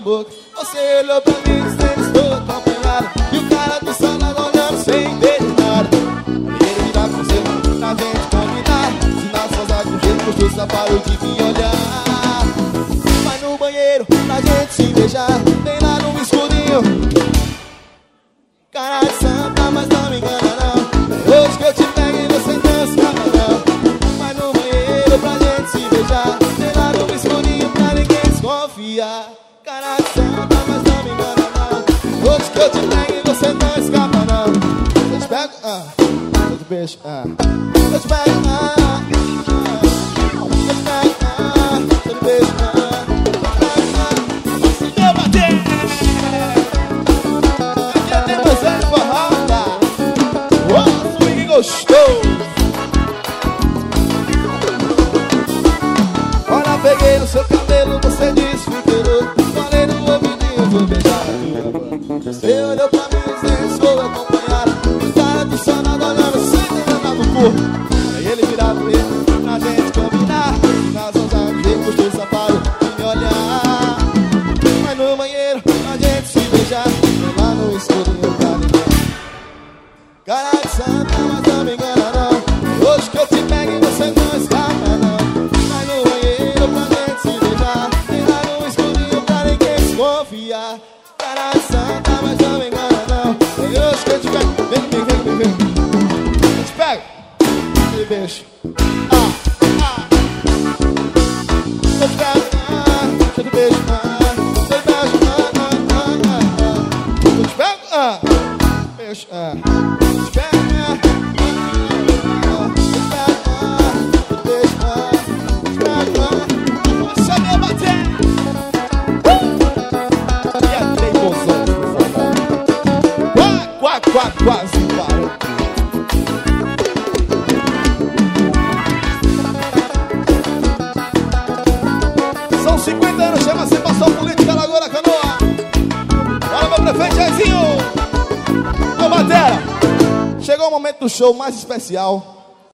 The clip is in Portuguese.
boca. Você olhou pra mim dizendo estou acompanhado, e o cara do salão olhando sem entender nada. Ele me dá conselho pra gente combinar, se na saudade do jeito gostoso só parou de me olhar. Vai no banheiro pra gente se beijar, tem lá no escurinho. Cara de santa, mas não me engana não, hoje que eu te pego e você não escapa não. Vai no banheiro pra gente se beijar, tem lá no escurinho pra ninguém desconfiar. Cara de santa, mas não me engana não, hoje que eu te pego e você não escapa não. Eu te pego, eu te beijo, eu te pego, eu te pego, eu te beijo, se deu bater. Aqui tem mais velho forrada, swing gostoso. Olha, peguei no seu cabelo, você disse fiquei louco. Falei no ouvidinho, vou beijar. Você olhou pra mim e disse, estou acompanhado, o cara do sonado olhando sem levantar no corpo. Aí ele virava pra ele, pra gente combinar, nas ondas de gostoso safado de me olhar. Vai no banheiro pra gente se beijar, lá no escurinho pra ninguém. Cara de santa, mas não me engana não, hoje que eu te pego e você não escapa não. Vai no banheiro pra gente se beijar, tem lá no escurinho pra ninguém desconfiar. Cara de santa, mas não me engana não, e hoje que eu te pego, vem, eu te pego, eu te beijo, eu te pego, eu te beijo, eu te beijo, eu te pego, beijo, quase parou. São 50 anos, chama-se Passou Política Lagoa da Canoa. Olha meu prefeito Jairzinho. Ô Batera, chegou o momento do show mais especial.